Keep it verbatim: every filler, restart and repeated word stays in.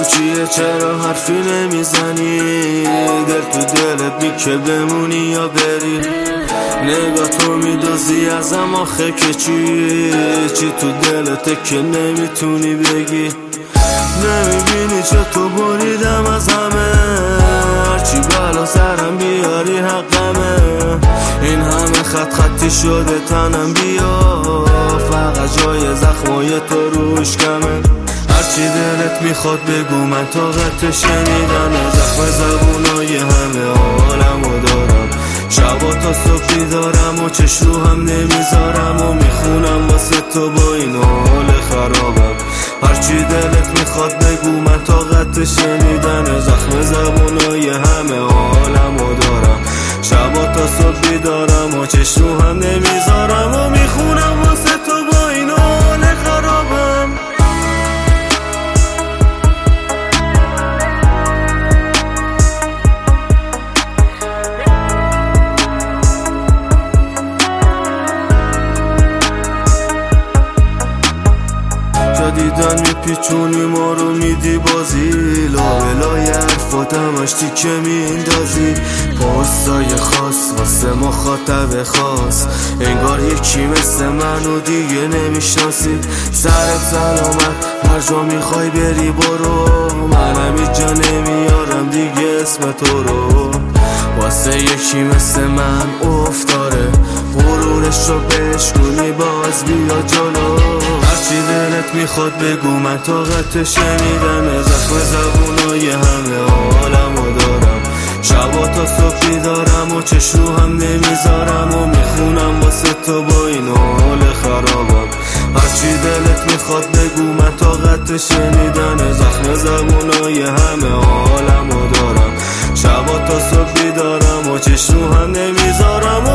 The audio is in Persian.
چیه چرا حرفی نمیزنی؟ دل تو دلت بی که بمونی یا بری؟ نگاه تو میدازی ازم آخه که چی؟ چی تو دلته که نمیتونی بگی؟ نمیبینی چه تو بریدم از همه؟ هرچی بلا سرم بیاری حقمه. این همه خط خطی شده تنم بیا، فقط جای زخمای تو روش کمه. هرچی دلت میخواد بگو من طاقت شنیدن زخم زبونای همه عالمو دارم. شبا تا صبح بیدارم و چش رو هم نمیذارم و میخونم واسه تو با این حال خرابم. هرچی دلت میخواد بگو من طاقت شنیدن زخم زبونای همه عالمو دارم. شبا تا صبح بیدارم و چش رو هم نمیذارم و میخونم واسه تو با این حال خرابم. دیدن میپیچونی ما رو میدی بازی، لابلای حرفات همش تیکه میندازی. پستای خاص واسه مخاطب خاص، انگار یکی مثل منو دیگه نمیشناسی. سرت سلامت هر جا میخوای بری برو، منم اینجا نمیارم دیگه اسم تو رو. واسه یکی مثل من افتاره، غرورش رو بشکنی باز بیا جلو. هرچی دلت میخواد بگو من طاقت شنیدن زخم زبونای همه عالمو دارم. شبا تا صبح بیدارم و چش رو هم نمیذارم و میخونم واسه تو با این حال خرابم. هرچی دلت میخواد بگو من طاقت شنیدن زخم زبونای همه عالمو دارم. شبا تا صبح بیدارم و چش رو هم نمیذارم